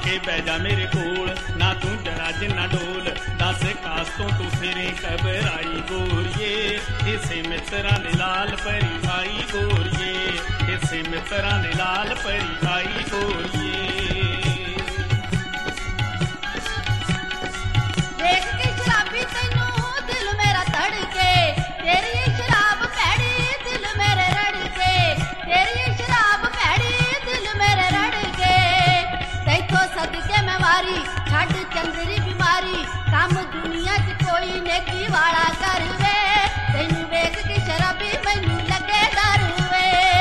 के बह जा मेरे कोल, ना तू जरा जिन्ना डोल, दस कास्तों तू फिरे घबराई गोरिए, इसे मित्रा ने लाल परी आई गोरिए, इसे मित्रा ने लाल परी आई गोरिए। देख के शराबी तैनू दिल मेरा धड़के, तेरी शराब भैड़ी दिल मेरे रड़के, तेरी शराब भैड़ी दिल मेरे रड़के, तैथों सदके मैं मारी छड़ चंदरी बीमारी, काम दुनिया च कोई नेकी वाला कर वे, तैनू वेख के शराबी मैनू लगे डर वे।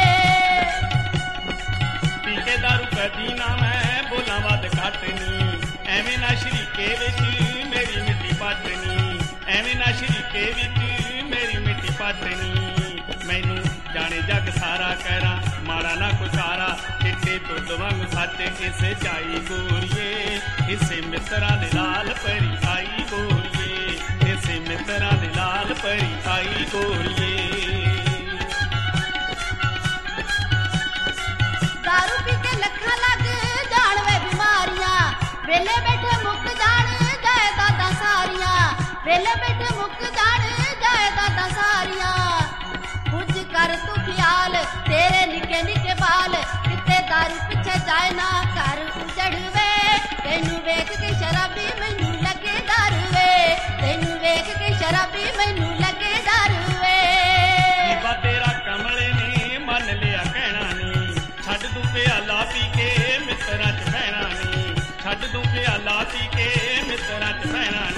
पी के दारू कदी ना मैं बोला वध घट नी, एवें ना शरीके विच मेरी मिट्टी पटनी, एवें ना शरीके विच मेरी मिट्टी पटनी, मैनू जाने जग सारा कहरा माड़ा ना कुचारा, चिट्टे दुध वांग सच इस जाई गोरिए, इसे मित्रा दे लाल परी आई गोरिए, इसे मित्रा दे लाल परी आई गोरिए। दारू पी के लखा लग जान वे बीमारियां, वेले बैठे मुक जान जायदादां सारियां, वेले बैठे मुक जान जायदादां सारियां, कुछ कर तू ख्याल तेरे निके निके बाल, किते दारू पिछे जाए ना घर उजड़ वे, तैनू वेख के शराबी मैनू लगे डर वे, तैनू वेख के शराबी मैनू लगे डर वे। नीवा तेरा कमले ने मन लिया कहना नी, छड़ दूं प्याला पी के मित्रा च बहना नी, छड़ दूं प्याला पी के मित्रा च बहना नी।